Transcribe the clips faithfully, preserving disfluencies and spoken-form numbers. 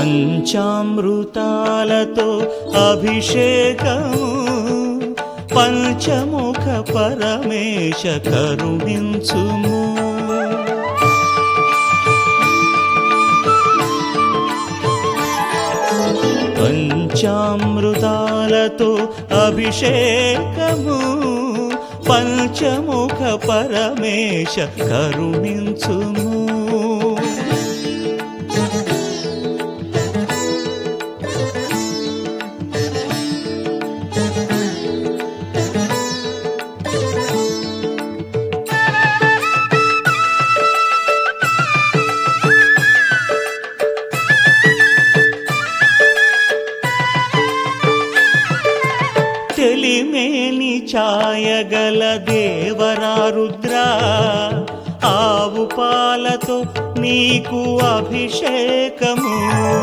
పంచామృతాలతో అభిషేకము పంచముఖ పరమేశ కరుణించుము. పంచామృతాలతో అభిషేకము పంచముఖ పరమేశ కరుణించుము. తెలిమేని ఛాయగల దేవరా రుద్రా ఆవు పాలతో నీకు అభిషేకము.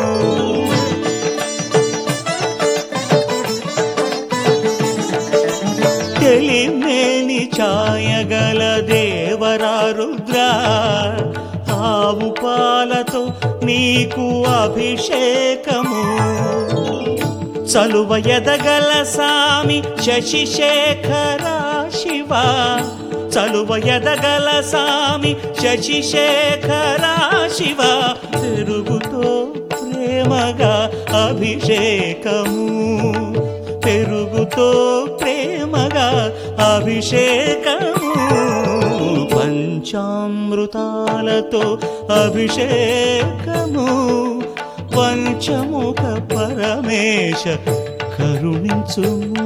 తెలిమేని ఛాయగల దేవరా రుద్రా ఆవు పాలతో నీకు అభిషేకము. చలువ ఎదగల సామి శశిశేఖర శివ చలువ ఎదగల సామి శశిశేఖర శివ పెరుగుతో ప్రేమగా అభిషేకము పెరుగుతో ప్రేమగా అభిషేకము. పంచామృతాలతో అభిషేకము పంచముఖ పరమేశ కరుణించుము.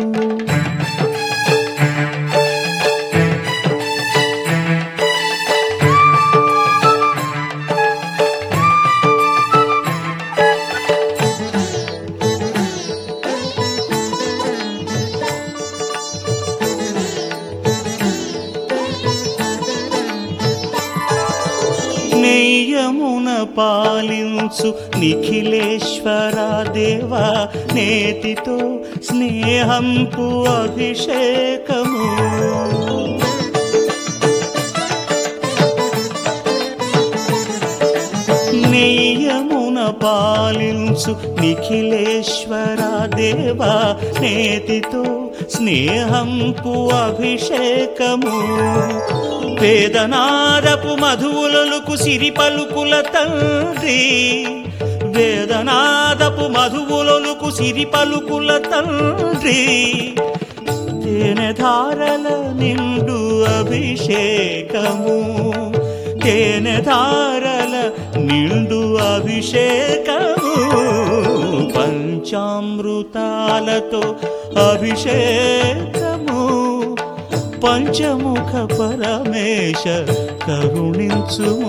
నెయ్యమున పాలించు నిఖిలేశ్వర దేవా నేతితో స్నేహంపు అభిషేకము. నెయ్యమున పాలించు నిఖిలేశ్వర దేవా నేతితో స్నేహంపు అభిషేకము. వేదనాదపు మధువులకు సిరి పలుకుల తండ్రి వేదనాదపు మధువులకు సిరి పలుకుల తండ్రి తేనె ధారల నిండు అభిషేకము తేనె ధారల నిండు అభిషేకము. పంచామృతాలతో అభిషేకము పంచముఖ పరమేశ కరుణించుము.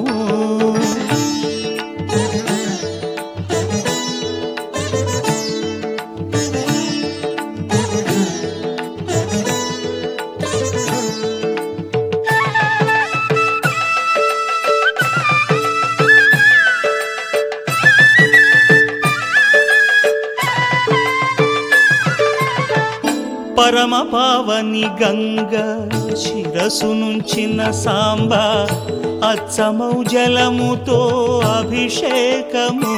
పరమ పావని గంగ శిరసు నుంచిన సాంబ అచ్చమౌ జలముతో అభిషేకము.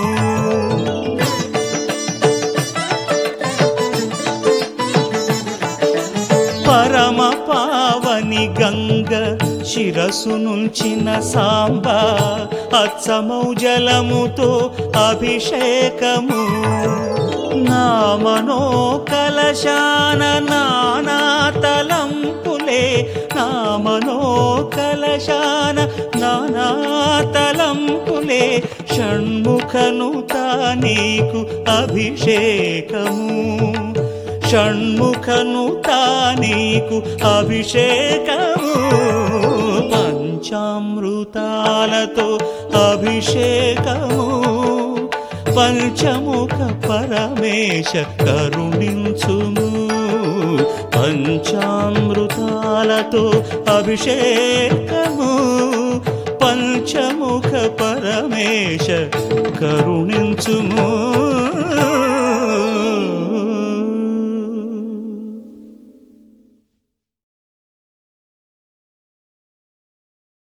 పరమ పావని గంగ శిరసు నుంచిన సాంబ అచ్చమౌ జలముతో అభిషేకము. నా మనో కలశాన నానా తలంపులే నా మనో కలశాన నానా తలంపులే షణ్ముఖనుత నీకు అభిషేకము షణ్ముఖనుత నీకు అభిషేకము. పంచామృతాలతో అభిషేకము పంచముఖ పరమేశ కరుణించుము. పంచామృతాలతో అభిషేకము పంచముఖ పరమేశ కరుణించుము.